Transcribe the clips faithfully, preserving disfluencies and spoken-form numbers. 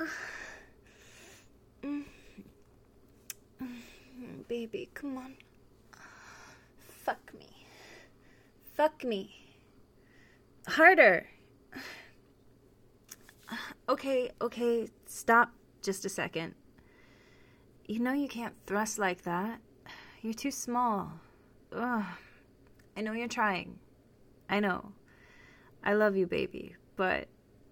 Mm. Baby, come on. Fuck me. Fuck me. Harder. Okay, okay, stop just a second. You know you can't thrust like that. You're too small. Ugh. I know you're trying. I know. I love you, baby, but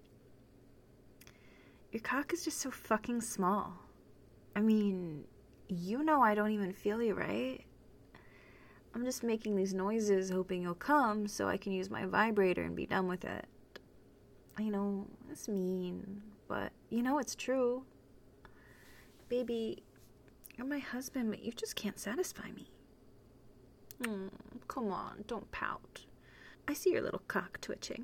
your cock is just so fucking small. I mean, you know I don't even feel you, right? I'm just making these noises hoping you'll come so I can use my vibrator and be done with it. I know, it's mean, but you know it's true. Baby, you're my husband, but you just can't satisfy me. Mm, come on, don't pout. I see your little cock twitching.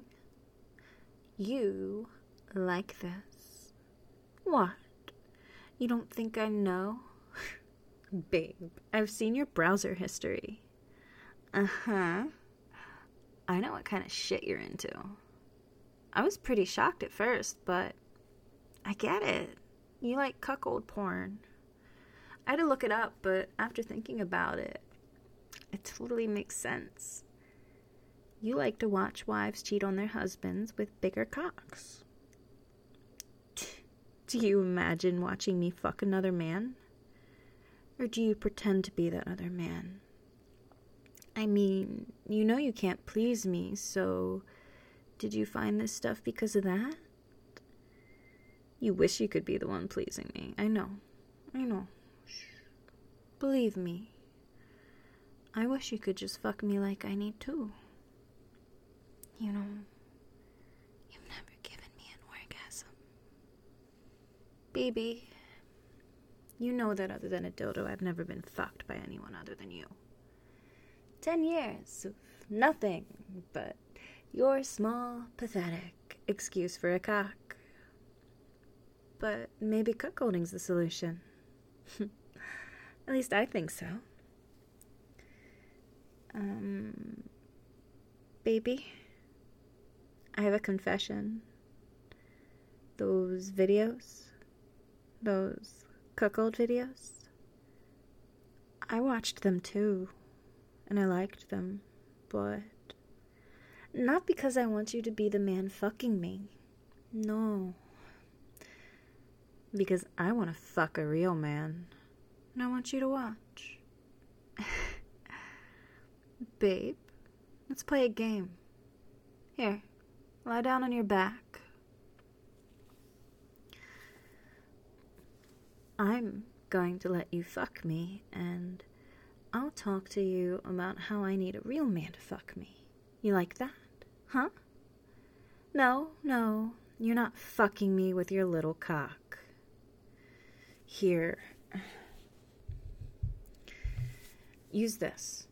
You like this. What? You don't think I know? Babe, I've seen your browser history. Uh-huh. I know what kind of shit you're into. I was pretty shocked at first, but I get it. You like cuckold porn. I had to look it up, but after thinking about it, it totally makes sense. You like to watch wives cheat on their husbands with bigger cocks. Do you imagine watching me fuck another man? Or do you pretend to be that other man? I mean, you know you can't please me, so did you find this stuff because of that? You wish you could be the one pleasing me. I know. I know. Shh. Believe me. I wish you could just fuck me like I need to. You know, you've never given me an orgasm. Baby, you know that other than a dildo, I've never been fucked by anyone other than you. Ten years of nothing but your small, pathetic excuse for a cock. But maybe cuckolding's the solution. At least I think so. Um, baby, I have a confession. Those videos, those cuckold videos, I watched them too, and I liked them, but not because I want you to be the man fucking me. No. Because I want to fuck a real man, and I want you to watch. Babe, let's play a game. Here, lie down on your back. I'm going to let you fuck me, and I'll talk to you about how I need a real man to fuck me. You like that? Huh? No, no, you're not fucking me with your little cock. Here. Use this.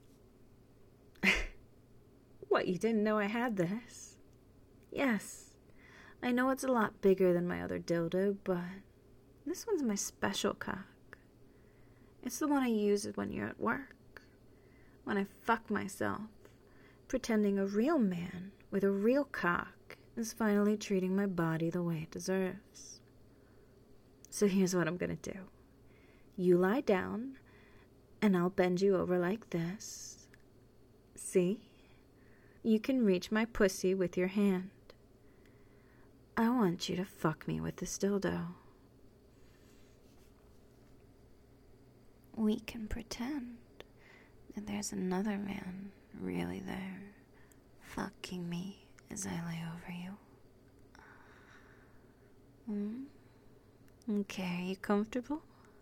What, you didn't know I had this? Yes. I know it's a lot bigger than my other dildo, but this one's my special cock. It's the one I use when you're at work. When I fuck myself, pretending a real man with a real cock is finally treating my body the way it deserves. So here's what I'm gonna do. You lie down, and I'll bend you over like this. See? You can reach my pussy with your hand. I want you to fuck me with this dildo. We can pretend that there's another man really there, fucking me as I lay over you. Hmm? Okay, are you comfortable?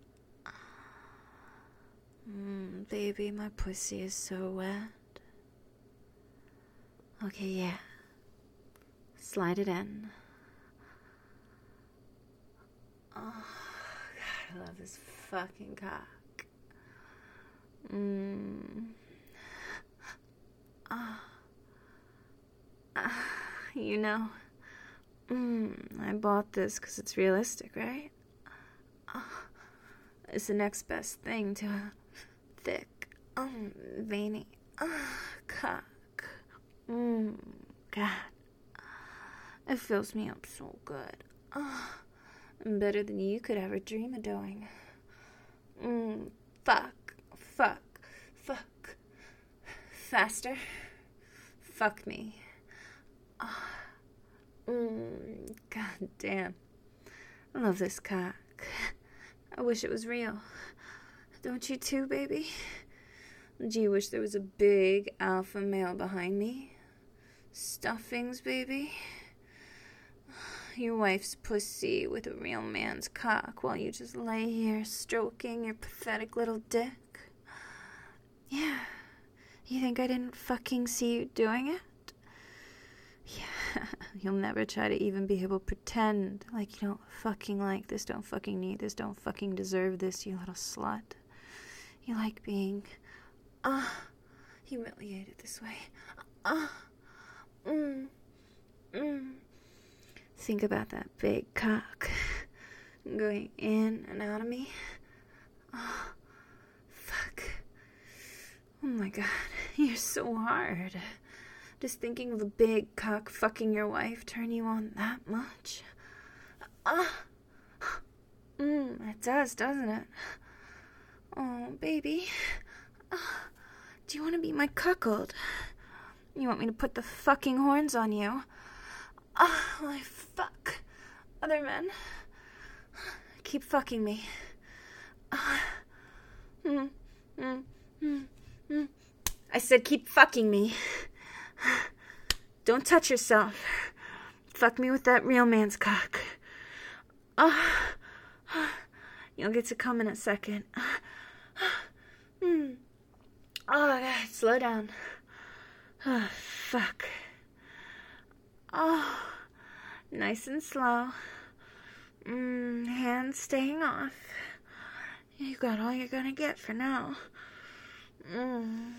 Mm, baby, my pussy is so wet. Okay, yeah. Slide it in. Oh, God, I love this fucking cock. Mmm. Ah. Ah, you know, mm, I bought this because it's realistic, right? Ah, it's the next best thing to a thick, um, veiny, ah, cock. Mmm, God. It fills me up so good. Ah, I'm better than you could ever dream of doing. Mmm, fuck, fuck, fuck. Faster. Fuck me. Oh. Mmm, god damn. I love this cock. I wish it was real. Don't you too, baby? Do you wish there was a big alpha male behind me? Stuffings, baby? Your wife's pussy with a real man's cock while you just lay here stroking your pathetic little dick? Yeah. You think I didn't fucking see you doing it? Yeah. You'll never try to even be able to pretend like you don't fucking like this, don't fucking need this, don't fucking deserve this, you little slut. You like being, ah, uh, humiliated this way. Ah, uh, mm, mm. Think about that big cock going in and out of me. Oh, fuck. Oh my god, you're so hard. Does thinking of a big cock fucking your wife turn you on that much? Ah, mm, it does, doesn't it? Oh, baby. Ah, do you want to be my cuckold? You want me to put the fucking horns on you? Ah, oh, I fuck other men. Keep fucking me. Ah, mm, mm, mm, mm. I said keep fucking me. Don't touch yourself. Fuck me with that real man's cock. Ah, oh, you'll get to come in a second. Mm. Oh, God, slow down. Oh, fuck. Oh, nice and slow. Mm, hands staying off. You got all you're gonna get for now. Mm.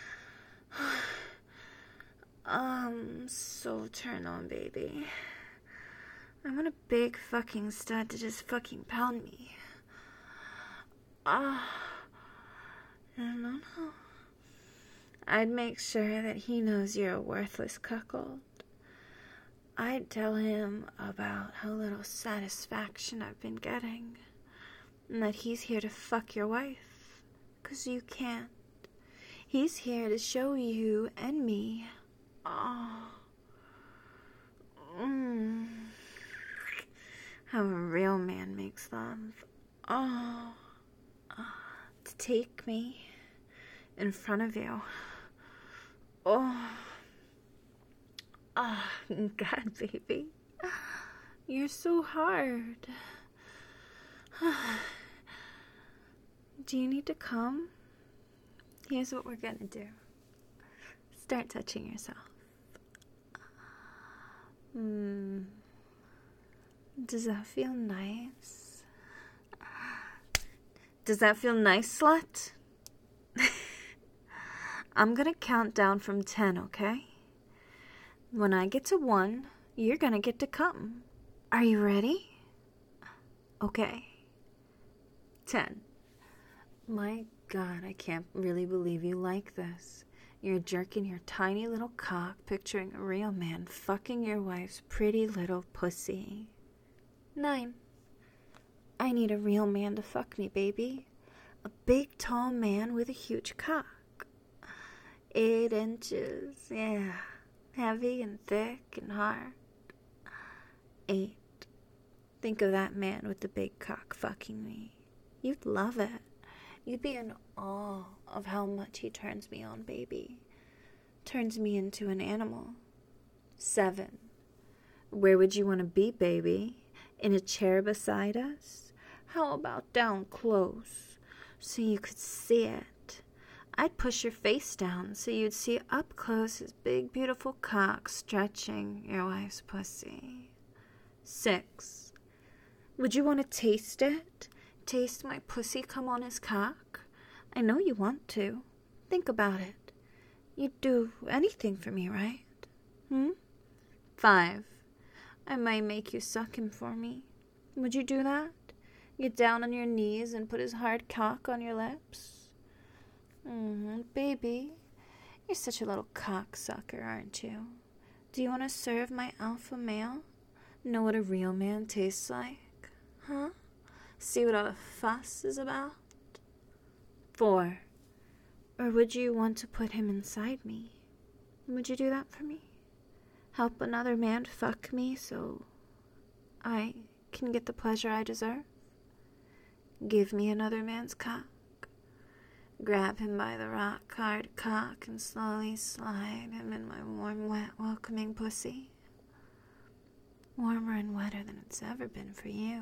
Um, so turn on, baby. I want a big fucking stud to just fucking pound me. Ah. Oh. No, no, no. I'd make sure that he knows you're a worthless cuckold. I'd tell him about how little satisfaction I've been getting, and that he's here to fuck your wife, 'cause you can't. He's here to show you and me, oh, mm, how a real man makes love. Oh, to take me in front of you. Oh, oh, God, baby, you're so hard. Do you need to come? Here's what we're gonna do. Start touching yourself. Hmm. Does that feel nice? Does that feel nice, slut? I'm gonna count down from ten, okay? When I get to one, you're gonna get to come. Are you ready? Okay. Ten. My God, I can't really believe you like this. You're jerking your tiny little cock, picturing a real man fucking your wife's pretty little pussy. Nine. I need a real man to fuck me, baby. A big, tall man with a huge cock. Eight inches, yeah. Heavy and thick and hard. Eight. Think of that man with the big cock fucking me. You'd love it. You'd be in awe of how much he turns me on, baby. Turns me into an animal. Seven. Where would you want to be, baby? In a chair beside us? How about down close, so you could see it? I'd push your face down so you'd see up close his big, beautiful cock stretching your wife's pussy. Six. Would you want to taste it? Taste my pussy come on his cock? I know you want to. Think about it. You'd do anything for me, right? Hmm? Five. I might make you suck him for me. Would you do that? Get down on your knees and put his hard cock on your lips? Mm, baby, you're such a little cocksucker, aren't you? Do you want to serve my alpha male? Know what a real man tastes like? Huh? See what all the fuss is about? Four. Or would you want to put him inside me? Would you do that for me? Help another man fuck me so I can get the pleasure I deserve? Give me another man's cock. Grab him by the rock-hard cock and slowly slide him in my warm, wet, welcoming pussy. Warmer and wetter than it's ever been for you.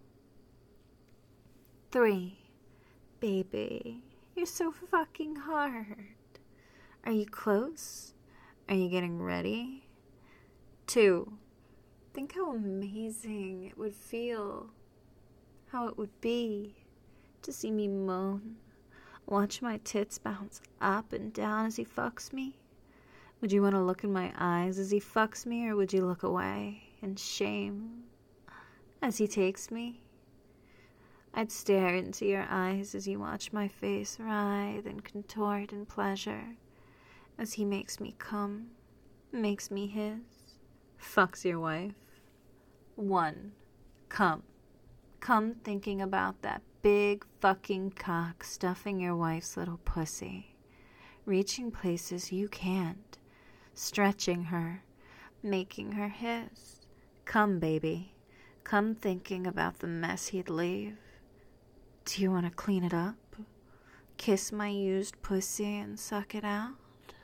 Three. Baby, you're so fucking hard. Are you close? Are you getting ready? Two. Think how amazing it would feel, how it would be to see me moan, watch my tits bounce up and down as he fucks me. Would you want to look in my eyes as he fucks me, or would you look away in shame as he takes me? I'd stare into your eyes as you watch my face writhe and contort in pleasure as he makes me come, makes me his, fucks your wife. One. Come. Come thinking about that big fucking cock stuffing your wife's little pussy, reaching places you can't, stretching her, making her his. Come, baby. Come thinking about the mess he'd leave. Do you want to clean it up? Kiss my used pussy and suck it out?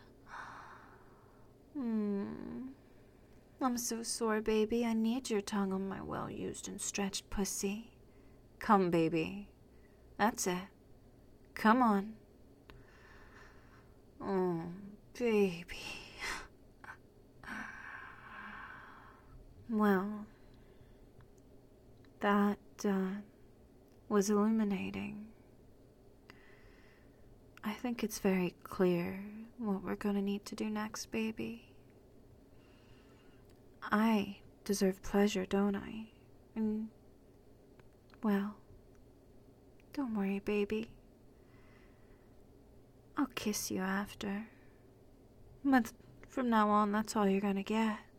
Hmm. I'm so sore, baby. I need your tongue on my well-used and stretched pussy. Come, baby. That's it. Come on. Oh, baby. Well, that, uh, was illuminating. I think it's very clear what we're gonna need to do next, baby. I deserve pleasure, don't I? And, well, don't worry, baby. I'll kiss you after. But from now on, that's all you're gonna get.